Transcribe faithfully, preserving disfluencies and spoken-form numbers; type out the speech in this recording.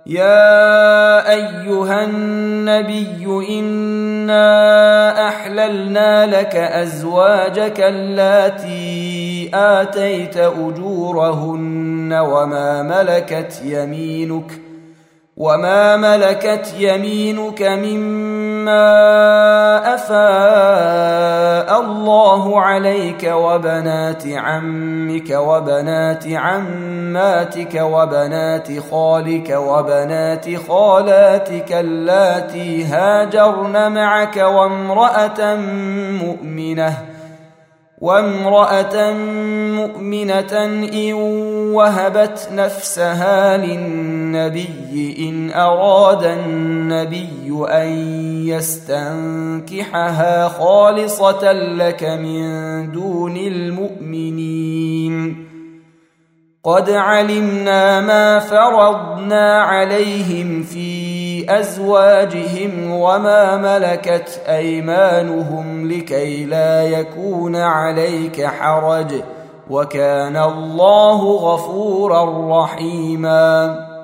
يا أيها النبي إنا أحللنا لك أزواجك اللاتي آتيت أجورهن وما ملكت يمينك وما ملكت يمينك مما أفاء الله عليك وبنات عمك وبنات عماتك وبنات خالك وبنات خالاتك اللاتي هاجرن معك وامرأة مؤمنة وامرأة مؤمنة إن وهبت نفسها للنبي إن أراد النبي أن يستنكحها خالصة لك من دون المؤمنين قد علمنا ما فرضنا عليهم في أزواجهم وما ملكت أيمانهم لكي لا يكون عليك حرج وكان الله غفورا رحيما